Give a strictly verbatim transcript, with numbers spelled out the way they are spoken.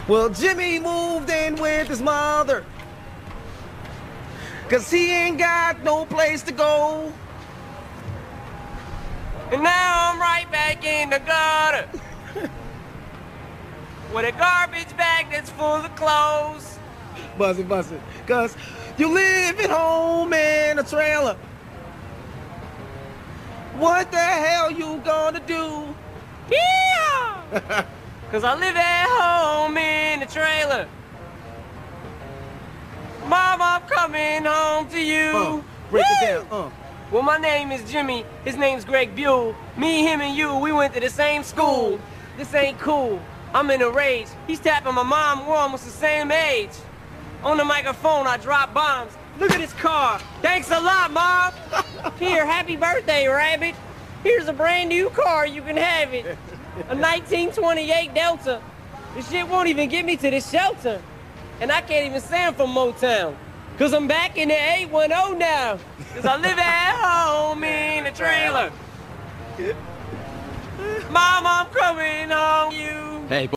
Well, Jimmy moved in with his mother, 'cause he ain't got no place to go. And now I'm right back in the gutter with a garbage bag that's full of clothes. Buzz it, buzz it. 'Cause you live at home in a trailer. What the hell you gonna do? Yeah! Cause I live at home in a trailer. Mom, I'm coming home to you. Uh, break Woo! it down. Uh. Well, my name is Jimmy. His name's Greg Buell. Me, him, and you, we went to the same school. This ain't cool. I'm in a rage. He's tapping my mom. We're almost the same age. On the microphone, I drop bombs. Look at this car. Thanks a lot, Mom. Here, happy birthday, Rabbit. Here's a brand new car. You can have it. A nineteen twenty-eight Delta. This shit won't even get me to the shelter. And I can't even say I'm from Motown. Cause I'm back in the eight one oh now. Cause I live at home in a trailer. Mom, I'm coming home. You. Hey,